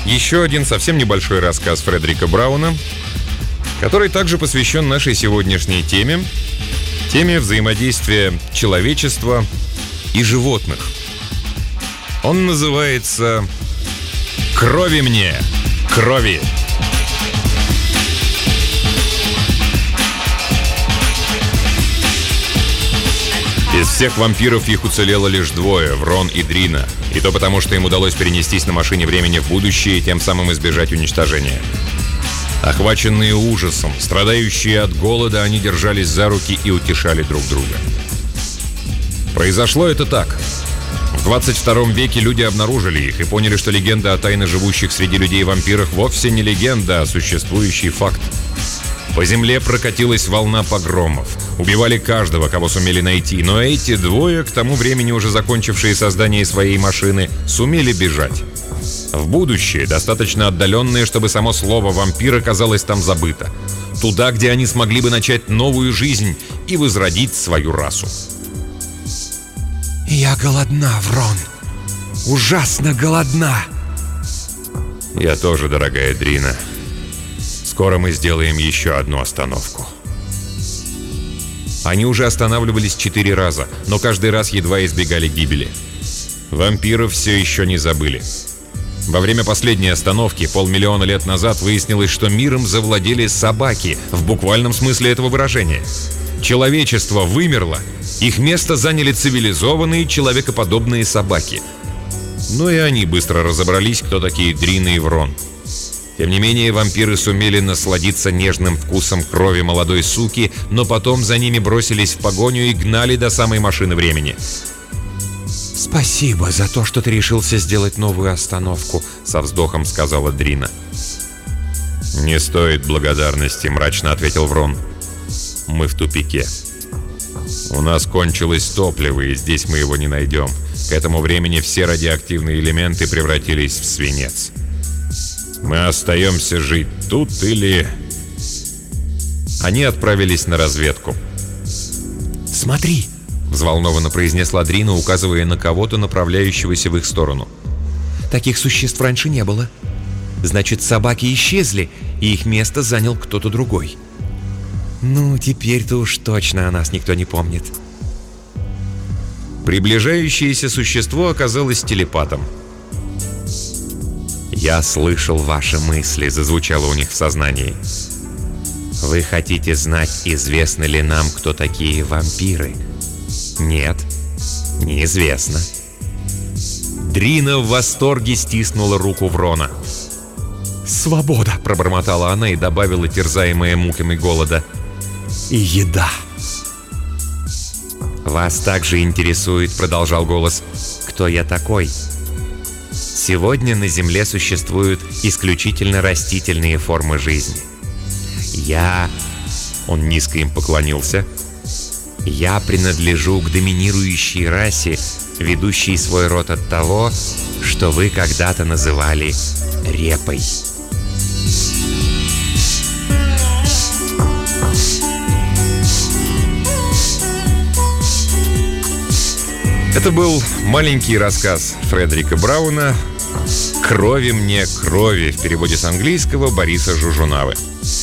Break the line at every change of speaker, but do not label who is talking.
еще один совсем небольшой рассказ Фредерика Брауна, который также посвящен нашей сегодняшней теме взаимодействия человечества и животных. Он называется «Крови мне, крови». Из всех вампиров их уцелело лишь двое, Врон и Дрина. И то потому, что им удалось перенестись на машине времени в будущее и тем самым избежать уничтожения. Охваченные ужасом, страдающие от голода, они держались за руки и утешали друг друга. Произошло это так. В 22 веке люди обнаружили их и поняли, что легенда о тайно живущих среди людей вампирах вовсе не легенда, а существующий факт. По земле прокатилась волна погромов. Убивали каждого, кого сумели найти. Но эти двое, к тому времени уже закончившие создание своей машины, сумели бежать. В будущее, достаточно отдаленное, чтобы само слово «вампир» оказалось там забыто. Туда, где они смогли бы начать новую жизнь и возродить свою расу.
«Я голодна, Врон. Ужасно голодна!»
«Я тоже, дорогая Дрина. Скоро мы сделаем еще одну остановку». Они уже останавливались 4 раза, но каждый раз едва избегали гибели. Вампиров все еще не забыли. Во время последней остановки 500 000 лет назад выяснилось, что миром завладели собаки, в буквальном смысле этого выражения. Человечество вымерло, их место заняли цивилизованные человекоподобные собаки. Но и они быстро разобрались, кто такие Дрина и Врон. Тем не менее, вампиры сумели насладиться нежным вкусом крови молодой суки, но потом за ними бросились в погоню и гнали до самой машины времени.
«Спасибо за то, что ты решился сделать новую остановку», — со вздохом сказала Дрина.
«Не стоит благодарности», — мрачно ответил Врон. «Мы в тупике. У нас кончилось топливо, и здесь мы его не найдем. К этому времени все радиоактивные элементы превратились в свинец. Мы остаемся жить тут или...» Они отправились на разведку.
«Смотри!» — взволнованно произнесла Дрина, указывая на кого-то, направляющегося в их сторону. «Таких существ раньше не было. Значит, собаки исчезли, и их место занял кто-то другой. Ну, теперь-то уж точно о нас никто не помнит».
Приближающееся существо оказалось телепатом.
«Я слышал ваши мысли», — зазвучало у них в сознании. «Вы хотите знать, известно ли нам, кто такие вампиры?» «Нет, неизвестно».
Дрина в восторге стиснула руку Врона.
«Свобода!» — пробормотала она и добавила, терзаемая муками голода. «И еда!» «Вас также интересует, — продолжал голос, — кто я такой? Сегодня на Земле существуют исключительно растительные формы жизни. Он низко им поклонился. «Я принадлежу к доминирующей расе, ведущей свой род от того, что вы когда-то называли репой».
Это был маленький рассказ Фредерика Брауна «Крови мне, крови» в переводе с английского Бориса Жужунавы.